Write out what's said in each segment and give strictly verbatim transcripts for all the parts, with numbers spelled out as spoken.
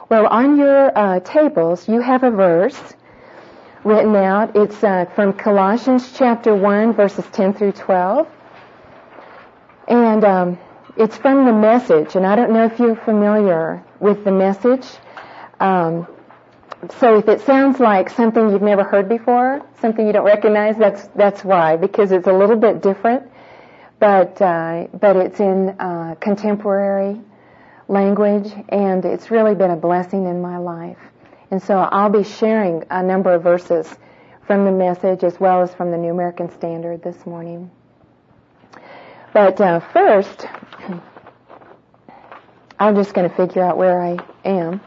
Well, on your uh, tables, you have a verse written out. It's uh, from Colossians chapter one, verses ten through twelve. And um, it's from the Message. And I don't know if you're familiar with the Message. Um, so if it sounds like something you've never heard before, something you don't recognize, that's that's why, because it's a little bit different. But uh, but it's in uh, contemporary language, and it's really been a blessing in my life. And so I'll be sharing a number of verses from the Message as well as from the New American Standard this morning. But uh, first, I'm just going to figure out where I am.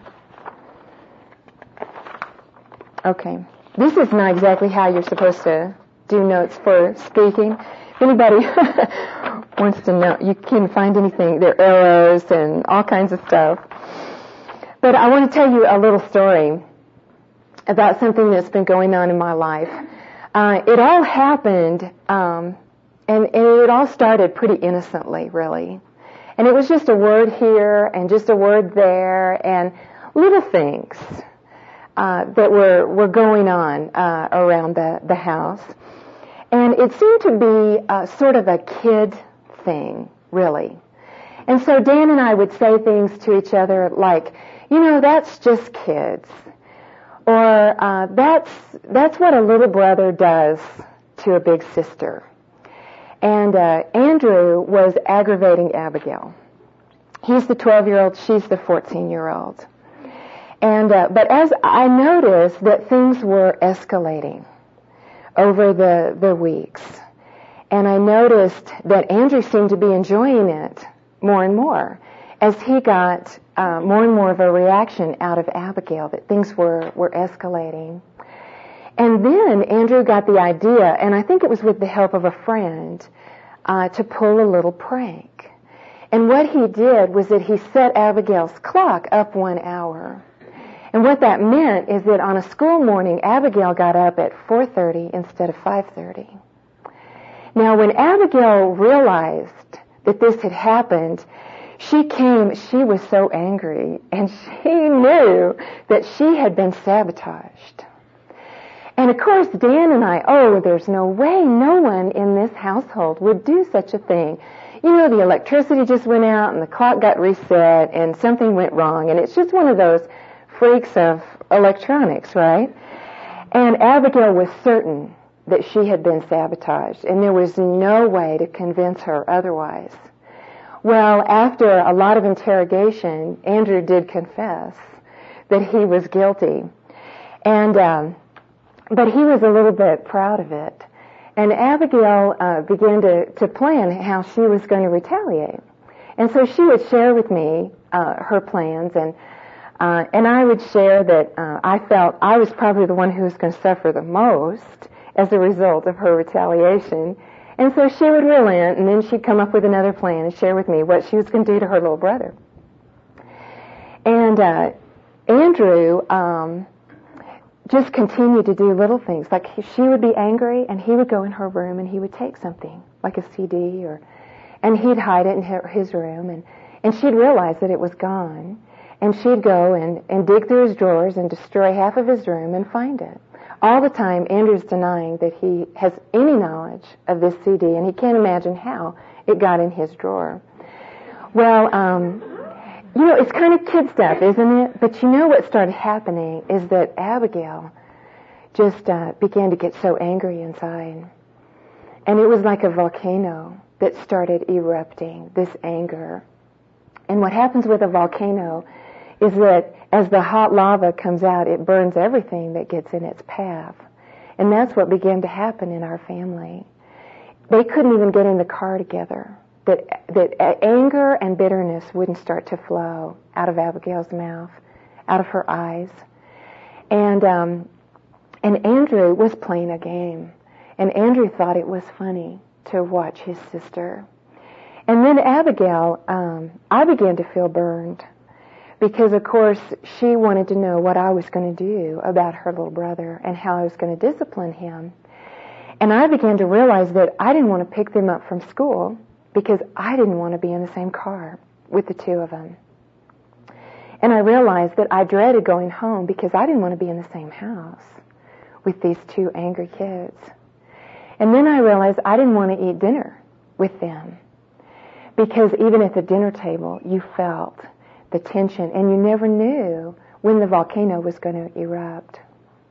Okay. This is not exactly how you're supposed to do notes for speaking. If anybody wants to know, you can find anything. There are arrows and all kinds of stuff. But I want to tell you a little story about something that's been going on in my life. Uh, it all happened, um, and, and it all started pretty innocently, really. And it was just a word here and just a word there and little things uh, that were, were going on uh, around the, the house. And it seemed to be uh, sort of a kid thing, really. And so Dan and I would say things to each other like, you know, that's just kids. Or uh, that's that's what a little brother does to a big sister. And uh, Andrew was aggravating Abigail. He's the twelve-year-old, she's the fourteen-year-old. And uh, but as I noticed that things were escalating over the, the weeks. And I noticed that Andrew seemed to be enjoying it more and more as he got uh, more and more of a reaction out of Abigail, that things were, were escalating. And then Andrew got the idea, and I think it was with the help of a friend, uh, to pull a little prank. And what he did was that he set Abigail's clock up one hour. And what that meant is that on a school morning, Abigail got up at four thirty instead of five thirty. Now, when Abigail realized that this had happened, she came, she was so angry, and she knew that she had been sabotaged. And of course, Dan and I, oh, there's no way no one in this household would do such a thing. You know, the electricity just went out and the clock got reset and something went wrong, and it's just one of those freaks of electronics, right? And Abigail was certain that she had been sabotaged, and there was no way to convince her otherwise. Well, after a lot of interrogation, Andrew did confess that he was guilty, and um, but he was a little bit proud of it. And Abigail uh, began to, to plan how she was going to retaliate, and so she would share with me uh, her plans, and Uh, and I would share that uh, I felt I was probably the one who was going to suffer the most as a result of her retaliation. And so she would relent, and then she'd come up with another plan and share with me what she was going to do to her little brother. And uh, Andrew um, just continued to do little things. Like he, she would be angry, and he would go in her room, and he would take something, like a C D, or, and he'd hide it in her, his room, and, and she'd realize that it was gone. And she'd go and, and dig through his drawers and destroy half of his room and find it. All the time, Andrew's denying that he has any knowledge of this C D, and he can't imagine how it got in his drawer. Well, um, you know, it's kind of kid stuff, isn't it? But you know what started happening is that Abigail just uh, began to get so angry inside. And it was like a volcano that started erupting, this anger. And what happens with a volcano is that as the hot lava comes out, it burns everything that gets in its path. And that's what began to happen in our family. They couldn't even get in the car together. That that anger and bitterness wouldn't start to flow out of Abigail's mouth, out of her eyes. And um, and Andrew was playing a game. And Andrew thought it was funny to watch his sister. And then Abigail, um, I began to feel burned. Because, of course, she wanted to know what I was going to do about her little brother and how I was going to discipline him. And I began to realize that I didn't want to pick them up from school because I didn't want to be in the same car with the two of them. And I realized that I dreaded going home because I didn't want to be in the same house with these two angry kids. And then I realized I didn't want to eat dinner with them because even at the dinner table, you felt the tension and you never knew when the volcano was going to erupt.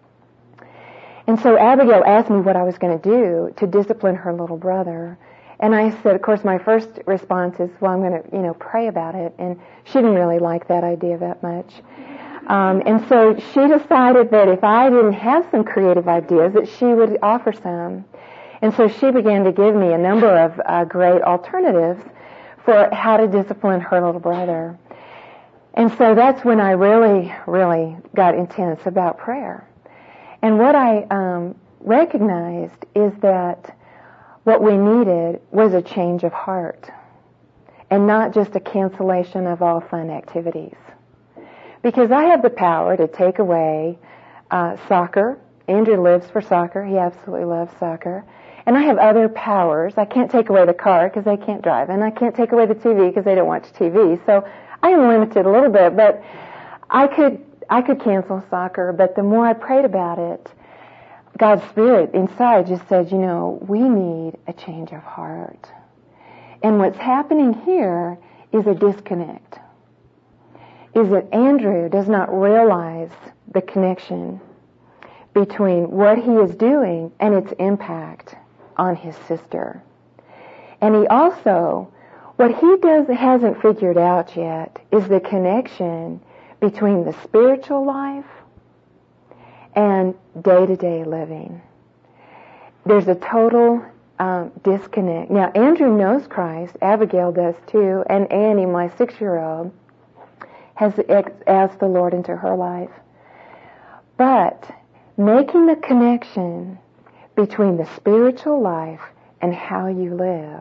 And so Abigail asked me what I was going to do to discipline her little brother. And I said, of course, my first response is, well, I'm going to, you know, pray about it. And she didn't really like that idea that much. Um, and so she decided that if I didn't have some creative ideas, that she would offer some. And so she began to give me a number of uh, great alternatives for how to discipline her little brother. And so that's when I really, really got intense about prayer. And what I um, recognized is that what we needed was a change of heart and not just a cancellation of all fun activities. Because I have the power to take away uh, soccer. Andrew lives for soccer. He absolutely loves soccer. And I have other powers. I can't take away the car because they can't drive. And I can't take away the T V because they don't watch T V. So I am limited a little bit, but I could I could cancel soccer, but the more I prayed about it, God's Spirit inside just said, you know, we need a change of heart. And what's happening here is a disconnect. Is that Andrew does not realize the connection between what he is doing and its impact on his sister. And he also, what he does hasn't figured out yet is the connection between the spiritual life and day-to-day living. There's a total um, disconnect. Now, Andrew knows Christ. Abigail does too. And Annie, my six-year-old, has asked the Lord into her life. But making the connection between the spiritual life and how you live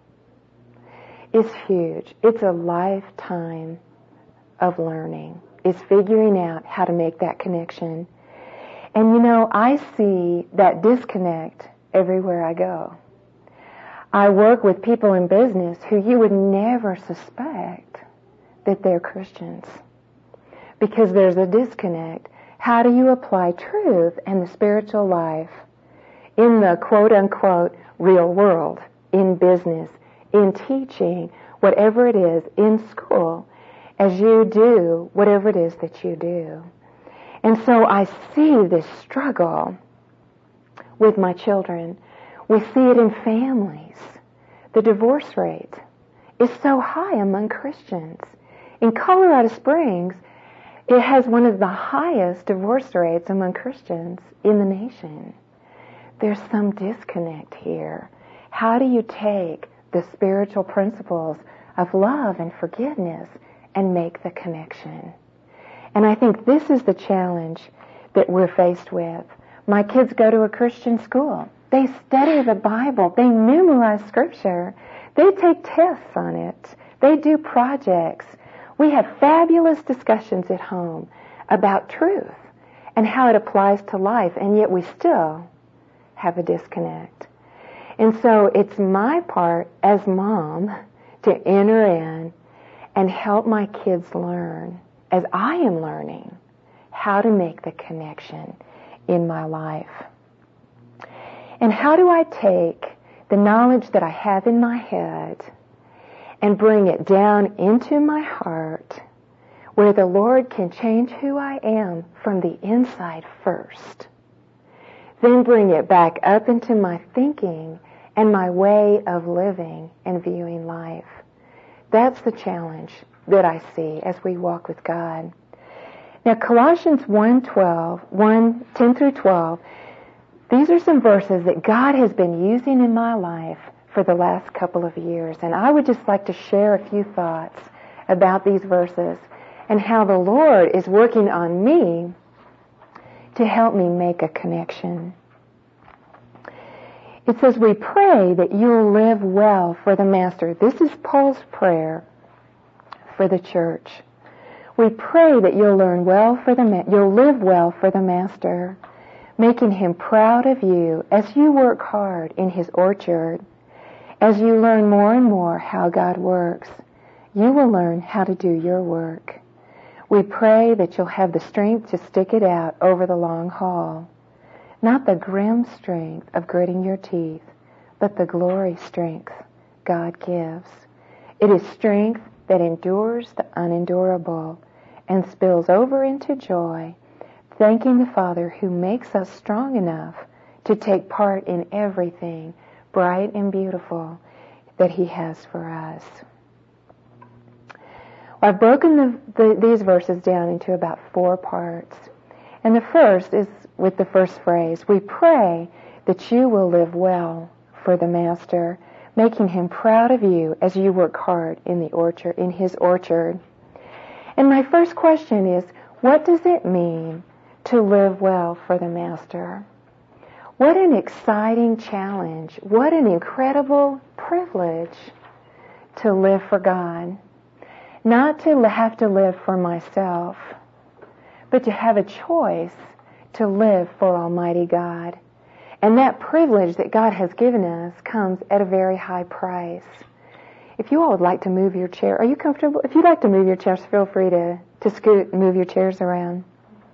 is huge. It's a lifetime of learning. It's figuring out how to make that connection. And you know, I see that disconnect everywhere I go. I work with people in business who you would never suspect that they're Christians because there's a disconnect. How do you apply truth and the spiritual life in the quote-unquote real world, in business, in teaching, whatever it is, in school, as you do whatever it is that you do? And so I see this struggle with my children. We see it in families. The divorce rate is so high among Christians. In Colorado Springs, it has one of the highest divorce rates among Christians in the nation. There's some disconnect here. How do you take the spiritual principles of love and forgiveness and make the connection? And I think this is the challenge that we're faced with. My kids go to a Christian school. They study the Bible. They memorize Scripture. They take tests on it. They do projects. We have fabulous discussions at home about truth and how it applies to life, and yet we still have a disconnect. And so it's my part as mom to enter in and help my kids learn, as I am learning, how to make the connection in my life. And how do I take the knowledge that I have in my head and bring it down into my heart where the Lord can change who I am from the inside first, then bring it back up into my thinking and my way of living and viewing life? That's the challenge that I see as we walk with God. Now, Colossians one twelve, one, ten through twelve, these are some verses that God has been using in my life for the last couple of years. And I would just like to share a few thoughts about these verses and how the Lord is working on me to help me make a connection. It says, we pray that you'll live well for the Master. This is Paul's prayer for the church. We pray that you'll learn well for the ma- you'll live well for the Master, making him proud of you as you work hard in his orchard. As you learn more and more how God works, you will learn how to do your work. We pray that you'll have the strength to stick it out over the long haul. Not the grim strength of gritting your teeth, but the glory strength God gives. It is strength that endures the unendurable and spills over into joy, thanking the Father who makes us strong enough to take part in everything bright and beautiful that He has for us. Well, I've broken the, the, these verses down into about four parts. And the first is with the first phrase, we pray that you will live well for the Master, making Him proud of you as you work hard in the orchard, in His orchard. And my first question is, what does it mean to live well for the Master? What an exciting challenge. What an incredible privilege to live for God. Not to have to live for myself, but to have a choice to live for Almighty God. And that privilege that God has given us comes at a very high price. If you all would like to move your chair, are you comfortable? If you'd like to move your chairs, feel free to, to scoot and move your chairs around.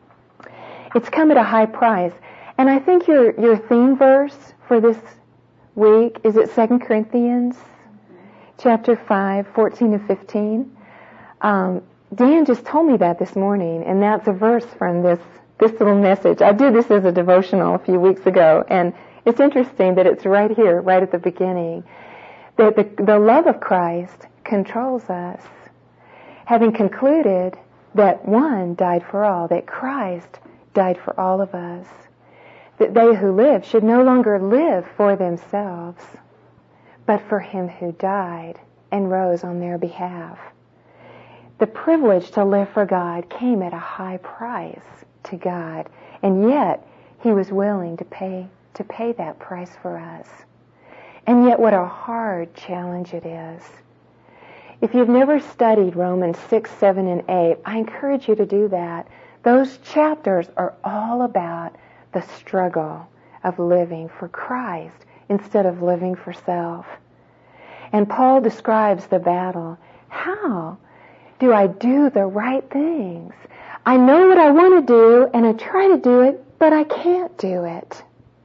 It's come at a high price. And I think your, your theme verse for this week, is it Second Corinthians chapter five, fourteen and fifteen? Um, Dan just told me that this morning, and that's a verse from this this little message. I did this as a devotional a few weeks ago, and it's interesting that it's right here, right at the beginning, that the, the love of Christ controls us, having concluded that one died for all, that Christ died for all of us, that they who live should no longer live for themselves, but for Him who died and rose on their behalf. The privilege to live for God came at a high price to God, and yet He was willing to pay to pay that price for us. And yet what a hard challenge it is. If you've never studied Romans six, seven, and eight, I encourage you to do that. Those chapters are all about the struggle of living for Christ instead of living for self. And Paul describes the battle. How do I do the right things? I know what I want to do, and I try to do it, but I can't do it.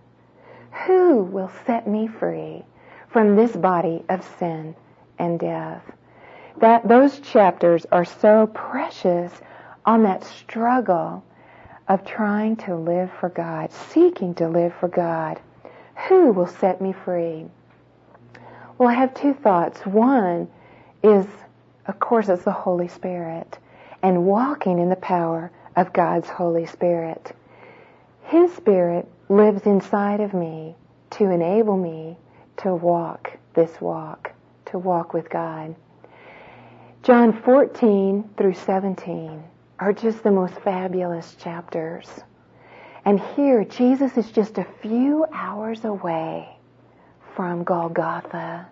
Who will set me free from this body of sin and death? That those chapters are so precious on that struggle of trying to live for God, seeking to live for God. Who will set me free? Well, I have two thoughts. One is, of course, it's the Holy Spirit, and walking in the power of God's Holy Spirit. His Spirit lives inside of me to enable me to walk this walk, to walk with God. John fourteen through seventeen are just the most fabulous chapters. And here, Jesus is just a few hours away from Golgotha.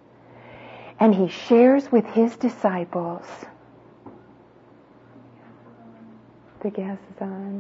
And He shares with His disciples. The gas is on.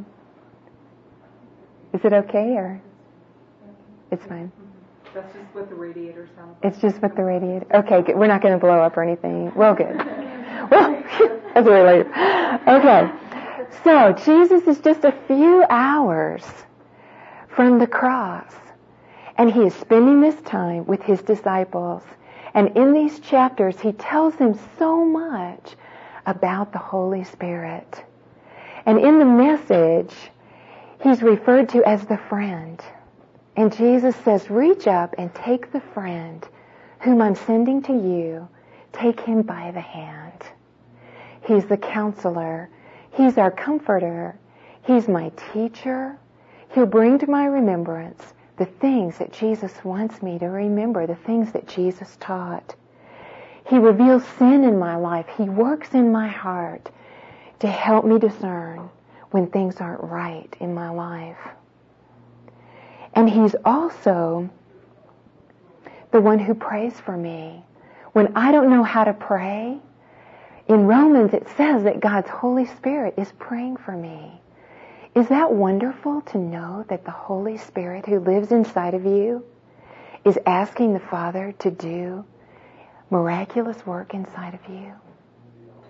Is it okay, or? It's fine. That's just what the radiator sounds like. It's just what the radiator... Okay, good. We're not going to blow up or anything. Well, good. Well, that's a relief. Okay. So, Jesus is just a few hours from the cross. And He is spending this time with His disciples. And in these chapters, He tells them so much about the Holy Spirit. And in the message, He's referred to as the friend. And Jesus says, reach up and take the friend whom I'm sending to you. Take Him by the hand. He's the counselor. He's our comforter. He's my teacher. He'll bring to my remembrance the things that Jesus wants me to remember, the things that Jesus taught. He reveals sin in my life. He works in my heart to help me discern when things aren't right in my life. And He's also the one who prays for me. When I don't know how to pray, in Romans it says that God's Holy Spirit is praying for me. Is that wonderful to know that the Holy Spirit who lives inside of you is asking the Father to do miraculous work inside of you?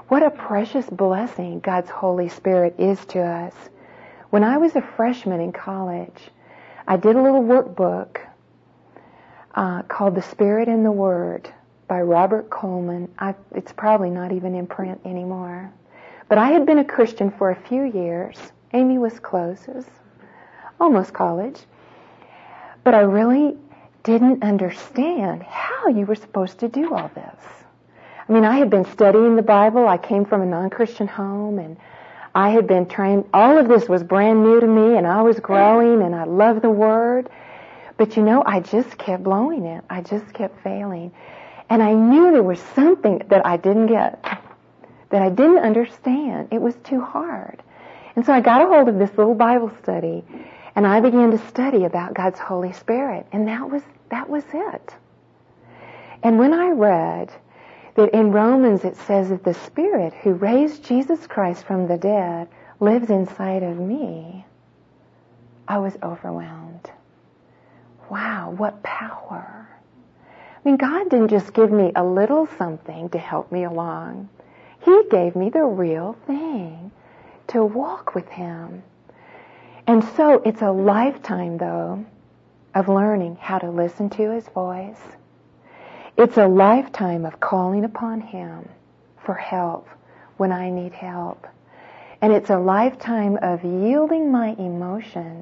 What a precious blessing God's Holy Spirit is to us. When I was a freshman in college, I did a little workbook uh, called The Spirit and the Word by Robert Coleman. I, it's probably not even in print anymore. But I had been a Christian for a few years. Amy was close. It was almost college. But I really didn't understand how you were supposed to do all this. I mean, I had been studying the Bible. I came from a non-Christian home, and I had been trying, all of this was brand new to me, and I was growing, and I loved the Word. But you know, I just kept blowing it. I just kept failing. And I knew there was something that I didn't get, that I didn't understand. It was too hard. And so I got a hold of this little Bible study, and I began to study about God's Holy Spirit. And that was, that was it. And when I read that in Romans it says that the Spirit who raised Jesus Christ from the dead lives inside of me, I was overwhelmed. Wow, what power. I mean, God didn't just give me a little something to help me along. He gave me the real thing to walk with Him. And so it's a lifetime, though, of learning how to listen to His voice. It's a lifetime of calling upon Him for help when I need help. And it's a lifetime of yielding my emotions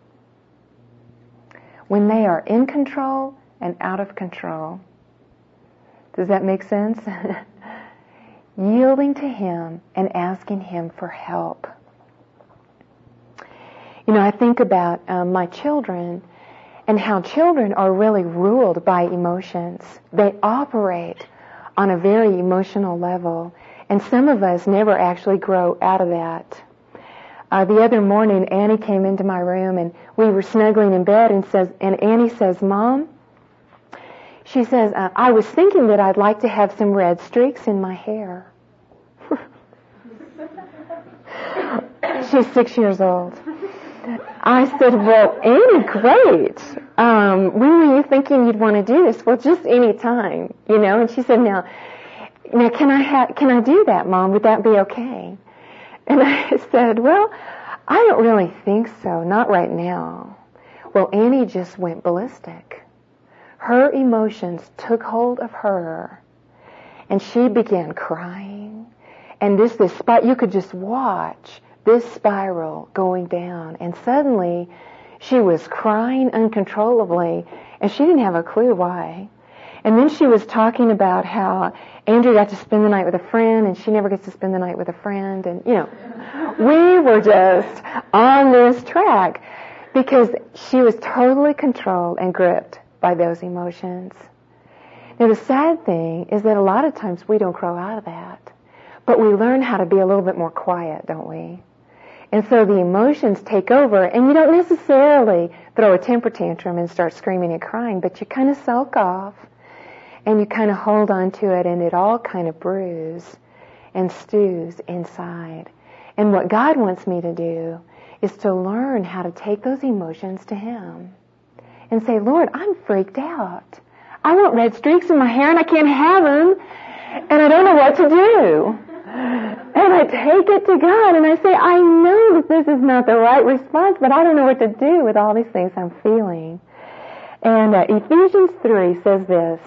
when they are in control and out of control. Does that make sense? Yielding to Him and asking Him for help. You know, I think about um, my children and how children are really ruled by emotions. They operate on a very emotional level, and some of us never actually grow out of that. Uh, the other morning, Annie came into my room, and we were snuggling in bed, and says, and Annie says, "Mom," she says, uh, "I was thinking that I'd like to have some red streaks in my hair." She's six years old. I said, "Well, Annie, great. Um, when were you thinking you'd want to do this?" "Well, just any time, you know." And she said, "Now, now, can I ha- can I do that, Mom? Would that be okay?" And I said, "Well, I don't really think so. Not right now." Well, Annie just went ballistic. Her emotions took hold of her, and she began crying. And this, this spot, you could just watch this spiral going down. And suddenly, she was crying uncontrollably, and she didn't have a clue why. And then she was talking about how Andrew got to spend the night with a friend, and she never gets to spend the night with a friend. And, you know, we were just on this track because she was totally controlled and gripped by those emotions. Now, the sad thing is that a lot of times we don't grow out of that, but we learn how to be a little bit more quiet, don't we? And so the emotions take over, and you don't necessarily throw a temper tantrum and start screaming and crying, but you kind of sulk off, and you kind of hold on to it, and it all kind of brews and stews inside. And what God wants me to do is to learn how to take those emotions to Him and say, "Lord, I'm freaked out. I want red streaks in my hair, and I can't have them, and I don't know what to do." And I take it to God, and I say, "I know that this is not the right response, but I don't know what to do with all these things I'm feeling." And uh, Ephesians three says this,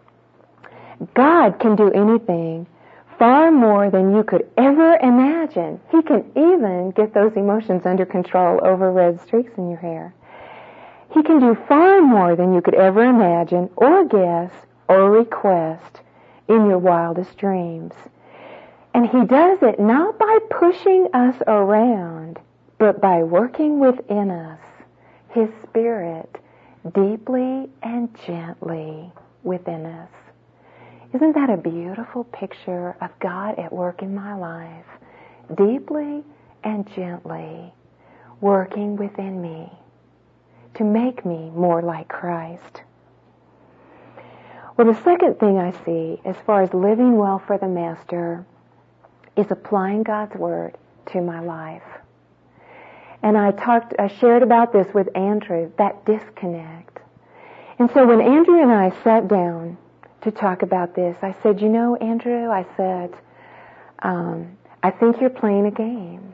"God can do anything far more than you could ever imagine." He can even get those emotions under control over red streaks in your hair. He can do far more than you could ever imagine or guess or request in your wildest dreams. And He does it not by pushing us around, but by working within us, His Spirit, deeply and gently within us. Isn't that a beautiful picture of God at work in my life? Deeply and gently working within me to make me more like Christ. Well, the second thing I see as far as living well for the Master is applying God's Word to my life. And I talked, I shared about this with Andrew, that disconnect. And so when Andrew and I sat down to talk about this, I said, "You know, Andrew," I said, um, I think you're playing a game.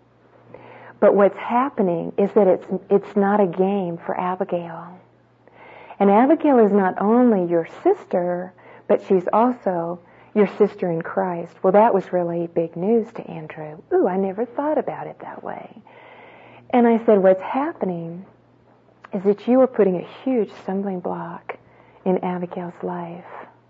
But what's happening is that it's it's not a game for Abigail. And Abigail is not only your sister, but she's also your sister in Christ. Well, that was really big news to Andrew. Ooh, I never thought about it that way. And I said, what's happening is that you are putting a huge stumbling block in Abigail's life.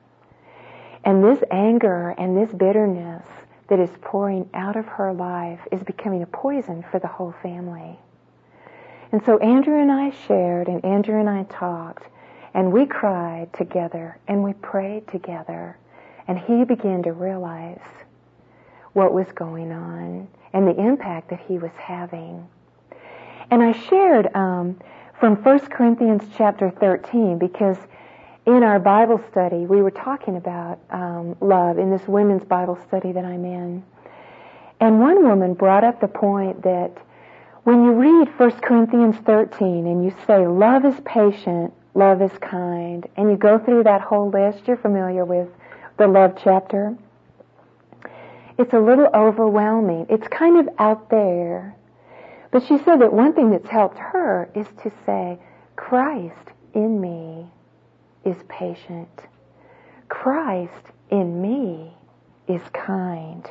And this anger and this bitterness that is pouring out of her life is becoming a poison for the whole family. And so Andrew and I shared, and Andrew and I talked, and we cried together, and we prayed together, and he began to realize what was going on and the impact that he was having. And I shared um, from First Corinthians chapter thirteen, because in our Bible study, we were talking about um, love in this women's Bible study that I'm in. And one woman brought up the point that when you read First Corinthians thirteen and you say, love is patient, love is kind, and you go through that whole list, you're familiar with the love chapter, it's a little overwhelming. It's kind of out there. But she said that one thing that's helped her is to say, Christ in me is patient. Christ in me is kind.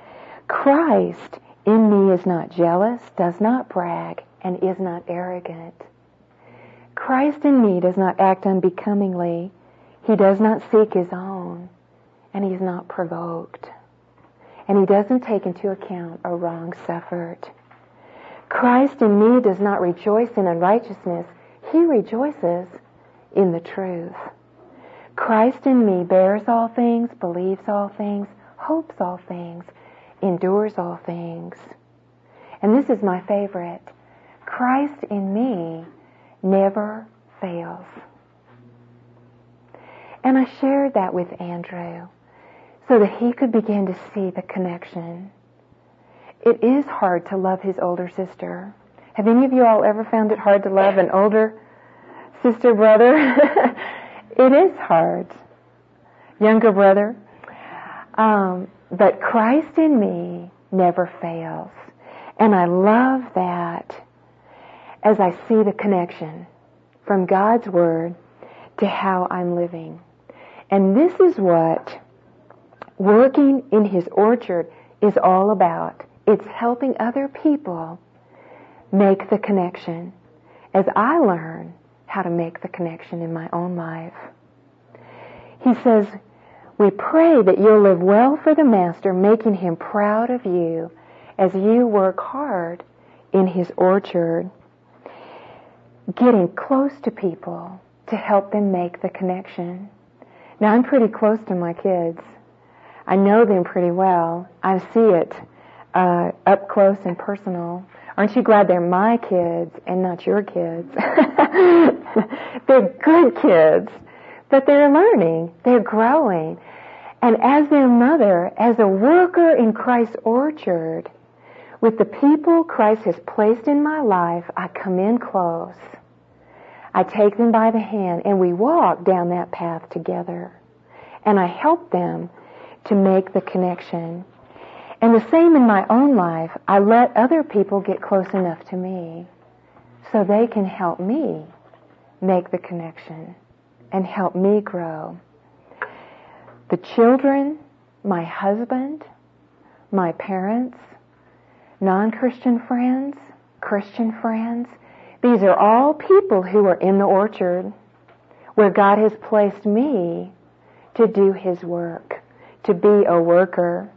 Christ in me is not jealous, does not brag, and is not arrogant. Christ in me does not act unbecomingly. He does not seek his own, and he's not provoked. And he doesn't take into account a wrong suffered. Christ in me does not rejoice in unrighteousness. He rejoices in the truth. Christ in me bears all things, believes all things, hopes all things, endures all things. And this is my favorite. Christ in me never fails. And I shared that with Andrew so that he could begin to see the connection. It is hard to love his older sister. Have any of you all ever found it hard to love an older sister, brother? It is hard. Younger brother. Um, but Christ in me never fails. And I love that as I see the connection from God's Word to how I'm living. And this is what working in His orchard is all about. It's helping other people make the connection as I learn how to make the connection in my own life. He says, we pray that you'll live well for the Master, making Him proud of you as you work hard in His orchard, getting close to people to help them make the connection. Now, I'm pretty close to my kids. I know them pretty well. I see it uh, up close and personal. Aren't you glad they're my kids and not your kids? They're good kids, but they're learning. They're growing. And as their mother, as a worker in Christ's orchard, with the people Christ has placed in my life, I come in close. I take them by the hand, and we walk down that path together. And I help them to make the connection. And the same in my own life, I let other people get close enough to me so they can help me make the connection and help me grow. The children, my husband, my parents, non-Christian friends, Christian friends, these are all people who are in the orchard where God has placed me to do His work, to be a worker.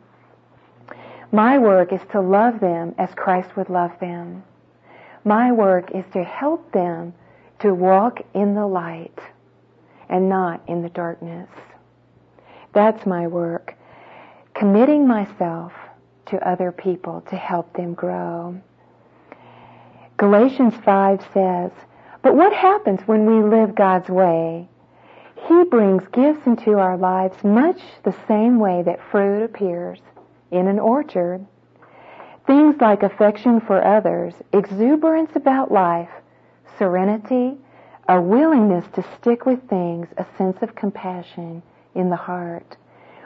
My work is to love them as Christ would love them. My work is to help them to walk in the light and not in the darkness. That's my work, committing myself to other people to help them grow. Galatians five says, but what happens when we live God's way? He brings gifts into our lives much the same way that fruit appears in an orchard. Things like affection for others, exuberance about life, serenity, a willingness to stick with things, a sense of compassion in the heart.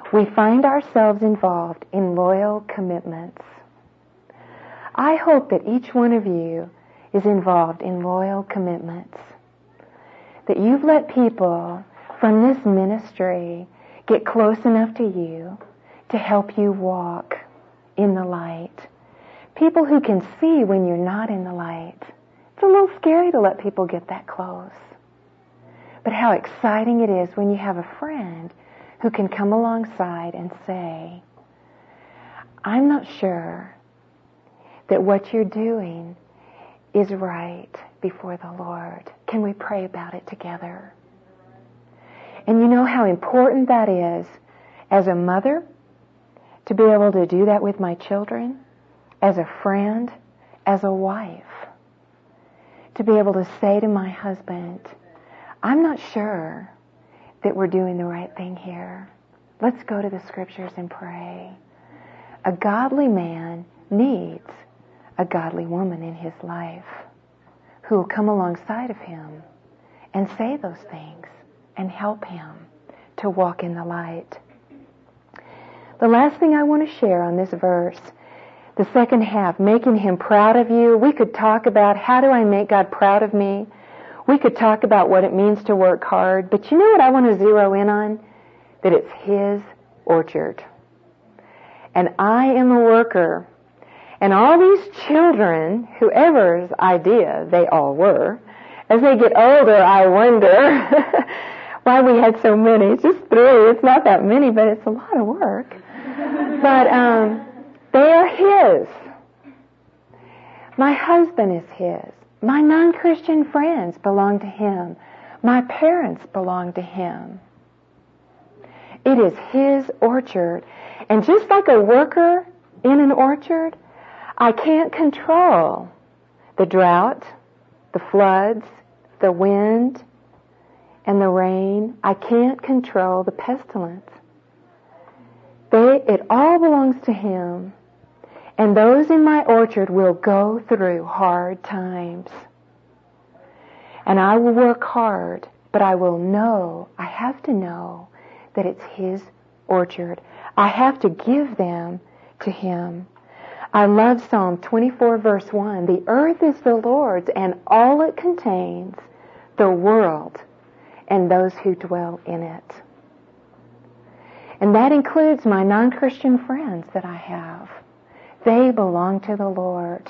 we find ourselves involved in loyal commitments. I hope that each one of you is involved in loyal commitments, that you've let people from this ministry get close enough to you to help you walk in the light. People who can see when you're not in the light. It's a little scary to let people get that close. But how exciting it is when you have a friend who can come alongside and say, I'm not sure that what you're doing is right before the Lord. Can we pray about it together? And you know how important that is as a mother to be able to do that with my children, as a friend, as a wife, to be able to say to my husband, I'm not sure that we're doing the right thing here. Let's go to the scriptures and pray. A godly man needs a godly woman in his life who will come alongside of him and say those things and help him to walk in the light. The last thing I want to share on this verse, the second half, making him proud of you. We could talk about how do I make God proud of me? We could talk about what it means to work hard, but you know what I want to zero in on? That it's his orchard. And I am a worker. And all these children, whoever's idea they all were, as they get older, I wonder why we had so many. It's just three. It's not that many, but it's a lot of work. But um, they are his. My husband is his. My non-Christian friends belong to him. My parents belong to him. It is his orchard. And just like a worker in an orchard, I can't control the drought, the floods, the wind, and the rain. I can't control the pestilence. They, it all belongs to him. And those in my orchard will go through hard times. And I will work hard, but I will know, I have to know that it's his orchard. I have to give them to him. I love Psalm twenty-four verse one. The earth is the Lord's and all it contains, the world and those who dwell in it. And that includes my non-Christian friends that I have. They belong to the Lord.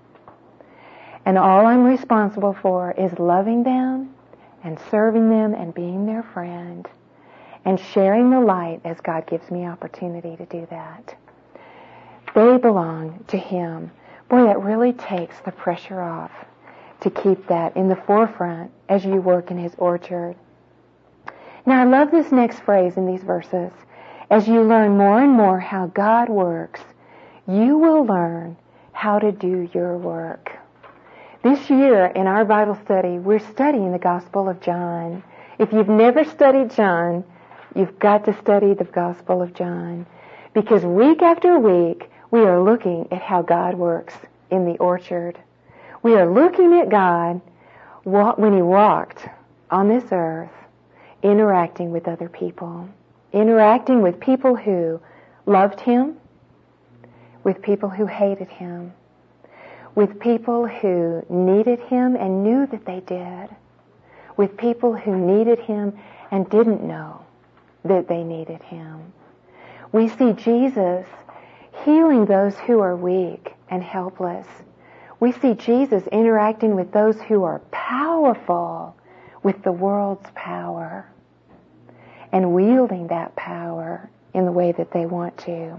And all I'm responsible for is loving them and serving them and being their friend and sharing the light as God gives me opportunity to do that. They belong to him. Boy, that really takes the pressure off to keep that in the forefront as you work in his orchard. Now, I love this next phrase in these verses. As you learn more and more how God works, you will learn how to do your work. This year in our Bible study, we're studying the Gospel of John. If you've never studied John, you've got to study the Gospel of John. Because week after week, we are looking at how God works in the orchard. We are looking at God when he walked on this earth, interacting with other people, interacting with people who loved him, with people who hated him, with people who needed him and knew that they did, with people who needed him and didn't know that they needed him. We see Jesus healing those who are weak and helpless. We see Jesus interacting with those who are powerful with the world's power and wielding that power in the way that they want to.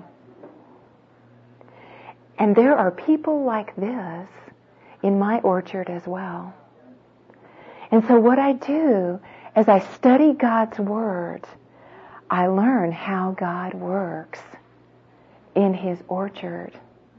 And there are people like this in my orchard as well. And so what I do as I study God's Word, I learn how God works in his orchard.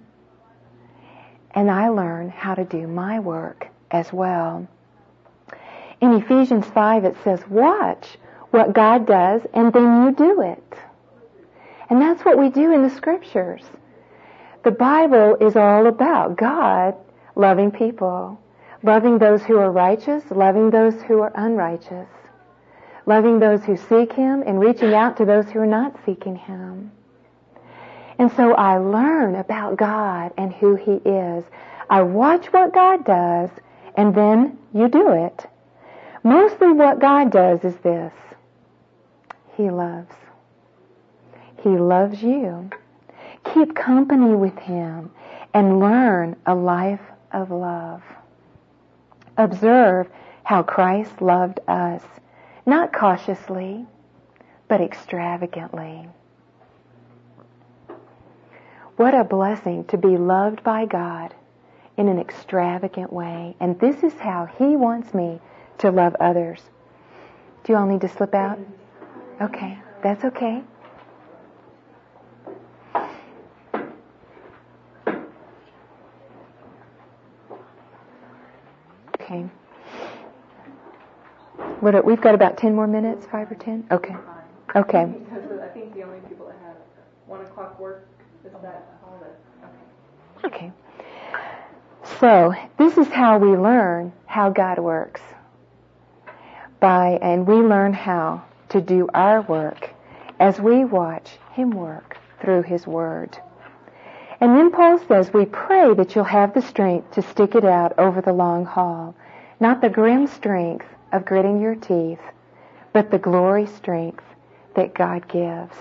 And I learn how to do my work as well. In Ephesians five it says, watch what God does and then you do it. And that's what we do in the scriptures. The Bible is all about God loving people, loving those who are righteous, loving those who are unrighteous, loving those who seek Him and reaching out to those who are not seeking Him. And so I learn about God and who He is. I watch what God does, and then you do it. Mostly what God does is this. He loves. He loves you. Keep company with Him and learn a life of love. Observe how Christ loved us, not cautiously, but extravagantly. What a blessing to be loved by God in an extravagant way. And this is how He wants me to love others. Do you all need to slip out? Okay, that's okay. Okay. What, we've got about ten more minutes, five or ten? Okay. Okay. Because I think the only people that have one o'clock work is that all that. Okay. Okay. So, this is how we learn how God works. By, and we learn how to do our work as we watch Him work through His Word. And then Paul says, we pray that you'll have the strength to stick it out over the long haul. Not the grim strength of gritting your teeth, but the glory strength that God gives.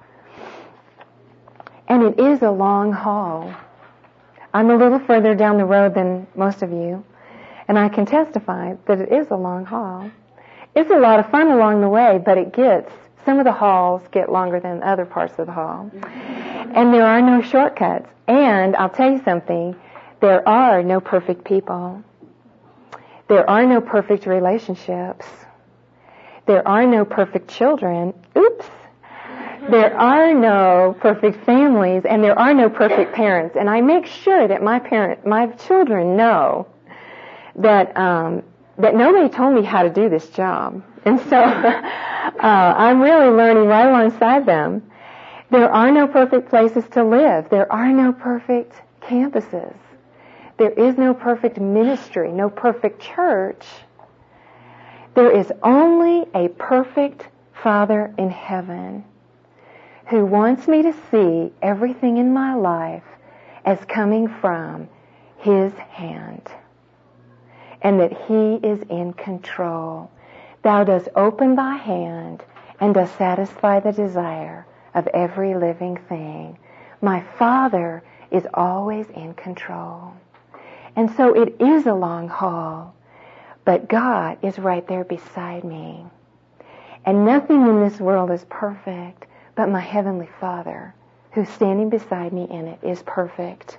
And it is a long haul. I'm a little further down the road than most of you, and I can testify that it is a long haul. It's a lot of fun along the way, but it gets, some of the hauls get longer than other parts of the haul. And there are no shortcuts. And I'll tell you something, there are no perfect people. There are no perfect relationships. There are no perfect children. Oops. There are no perfect families, and there are no perfect parents. And I make sure that my parent, my children know that um, that nobody told me how to do this job. And so uh, I'm really learning right alongside them. There are no perfect places to live. There are no perfect campuses. There is no perfect ministry, no perfect church. There is only a perfect Father in heaven who wants me to see everything in my life as coming from His hand, and that He is in control. Thou dost open thy hand and dost satisfy the desire of every living thing. My Father is always in control. And so it is a long haul, but God is right there beside me. And nothing in this world is perfect, but my Heavenly Father, who's standing beside me in it, is perfect.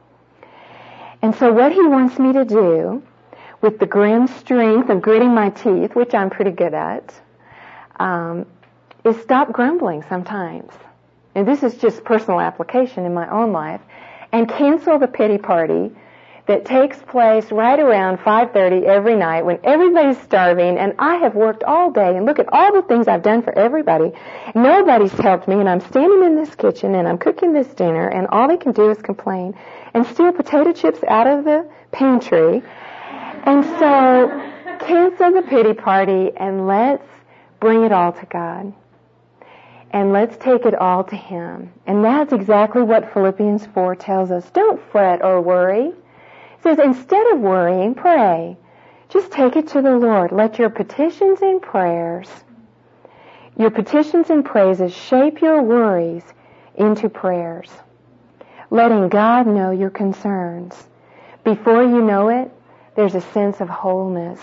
And so what He wants me to do, with the grim strength of gritting my teeth, which I'm pretty good at, um, is stop grumbling sometimes. And this is just personal application in my own life. And cancel the pity party that takes place right around five thirty every night when everybody's starving and I have worked all day and look at all the things I've done for everybody. Nobody's helped me, and I'm standing in this kitchen and I'm cooking this dinner, and all they can do is complain and steal potato chips out of the pantry. And so cancel the pity party and let's bring it all to God. And let's take it all to Him. And that's exactly what Philippians four tells us. Don't fret or worry. It says, instead of worrying, pray. Just take it to the Lord. Let your petitions and prayers, your petitions and praises shape your worries into prayers, letting God know your concerns. Before you know it, there's a sense of wholeness.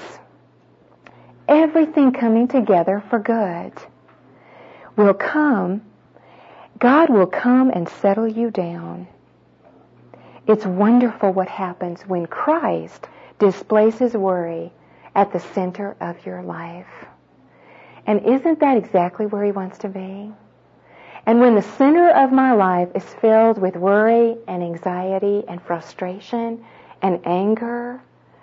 Everything coming together for good will come. God will come and settle you down. It's wonderful what happens when Christ displaces worry at the center of your life. And isn't that exactly where He wants to be? And when the center of my life is filled with worry and anxiety and frustration and anger,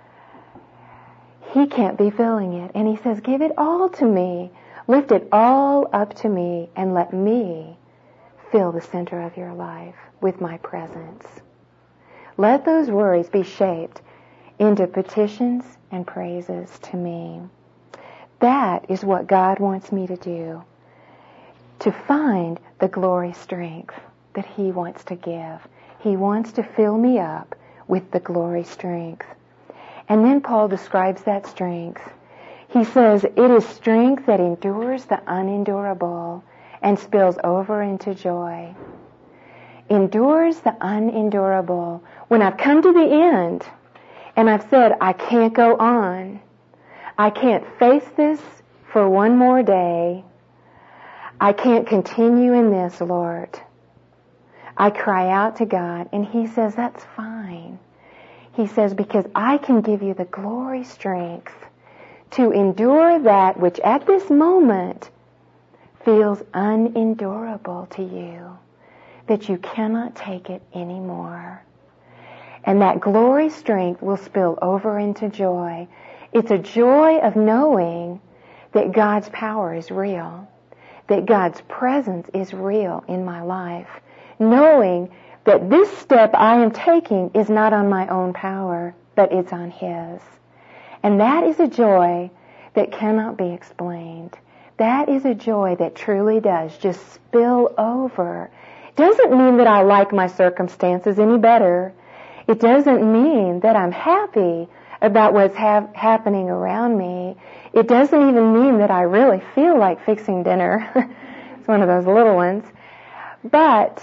He can't be filling it. And He says, give it all to me. Lift it all up to me and let me fill the center of your life with my presence. Let those worries be shaped into petitions and praises to me. That is what God wants me to do, to find the glory strength that He wants to give. He wants to fill me up with the glory strength. And then Paul describes that strength. He says, it is strength that endures the unendurable and spills over into joy. Endures the unendurable. When I've come to the end and I've said, I can't go on, I can't face this for one more day, I can't continue in this, Lord, I cry out to God, and He says, that's fine. He says, because I can give you the glory strength to endure that which at this moment feels unendurable to you, that you cannot take it anymore. And that glory strength will spill over into joy. It's a joy of knowing that God's power is real, that God's presence is real in my life, knowing that this step I am taking is not on my own power, but it's on His. And that is a joy that cannot be explained. That is a joy that truly does just spill over. It doesn't mean that I like my circumstances any better. It doesn't mean that I'm happy about what's ha- happening around me. It doesn't even mean that I really feel like fixing dinner. It's one of those little ones. But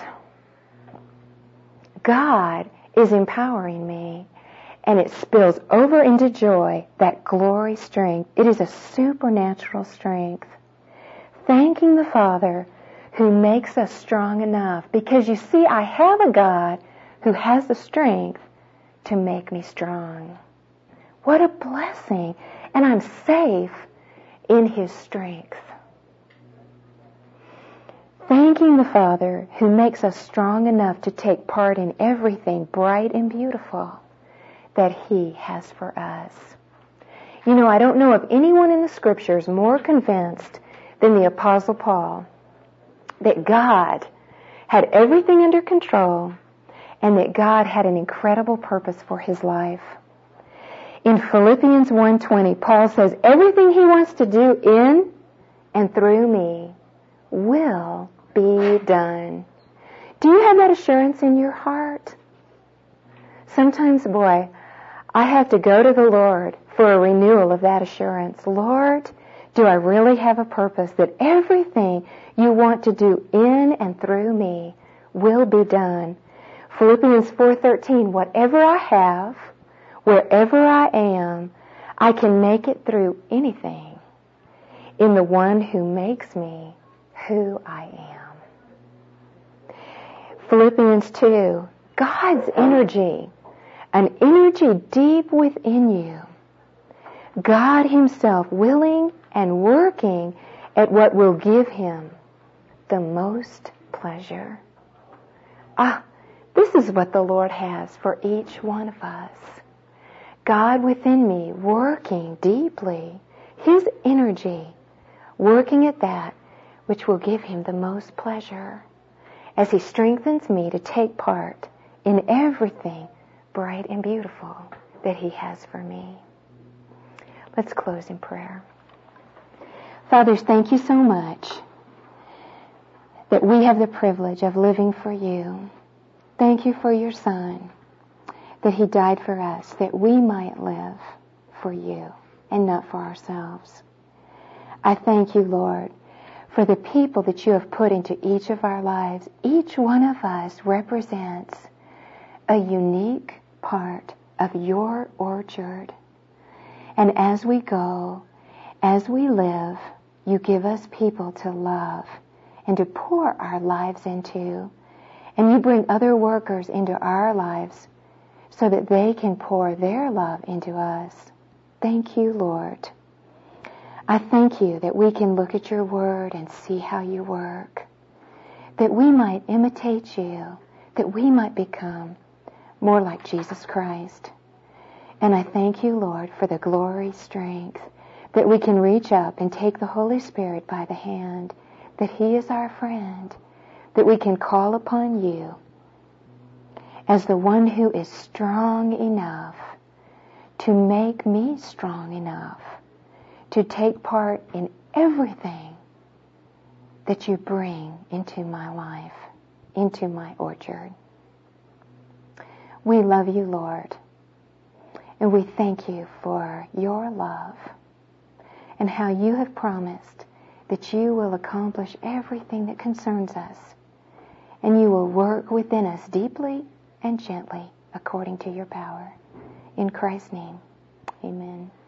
God is empowering me, and it spills over into joy, that glory strength. It is a supernatural strength. Thanking the Father who makes us strong enough, because you see, I have a God who has the strength to make me strong. What a blessing. And I'm safe in His strength. Thanking the Father who makes us strong enough to take part in everything bright and beautiful that He has for us. You know, I don't know of anyone in the Scriptures more convinced than the Apostle Paul that God had everything under control and that God had an incredible purpose for his life. In Philippians one twenty, Paul says, everything he wants to do in and through me will be done. Do you have that assurance in your heart? Sometimes, boy, I have to go to the Lord for a renewal of that assurance. Lord, do I really have a purpose that everything you want to do in and through me will be done? Philippians four thirteen, whatever I have, wherever I am, I can make it through anything in the one who makes me who I am. Philippians two, God's energy, an energy deep within you. God himself willing and working at what will give him the most pleasure. Ah, this is what the Lord has for each one of us. God within me working deeply, his energy, working at that which will give him the most pleasure as he strengthens me to take part in everything bright and beautiful that he has for me. Let's close in prayer. Fathers, thank you so much that we have the privilege of living for you. Thank you for your Son, that he died for us, that we might live for you and not for ourselves. I thank you, Lord, for the people that you have put into each of our lives. Each one of us represents a unique part of your orchard. And as we go, as we live, you give us people to love and to pour our lives into. And you bring other workers into our lives so that they can pour their love into us. Thank you, Lord. I thank you that we can look at your word and see how you work, that we might imitate you, that we might become more like Jesus Christ. And I thank you, Lord, for the glory strength, that we can reach up and take the Holy Spirit by the hand, that he is our friend, that we can call upon you as the one who is strong enough to make me strong enough to take part in everything that you bring into my life, into my orchard. We love you, Lord, and we thank you for your love and how you have promised that you will accomplish everything that concerns us, and you will work within us deeply and gently according to your power. In Christ's name, amen.